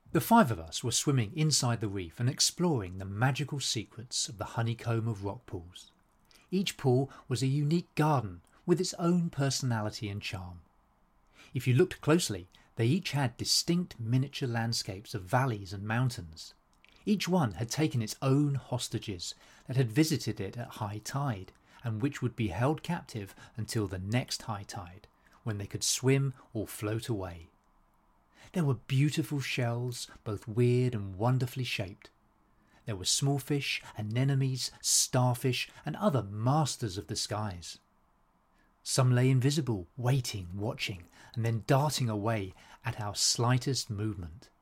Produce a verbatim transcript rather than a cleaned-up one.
The five of us were swimming inside the reef and exploring the magical secrets of the honeycomb of rock pools. Each pool was a unique garden with its own personality and charm. If you looked closely, they each had distinct miniature landscapes of valleys and mountains. Each one had taken its own hostages that had visited it at high tide and which would be held captive until the next high tide, when they could swim or float away. There were beautiful shells, both weird and wonderfully shaped. There were small fish, anemones, starfish, and other masters of the skies. Some lay invisible, waiting, watching, and then darting away at our slightest movement.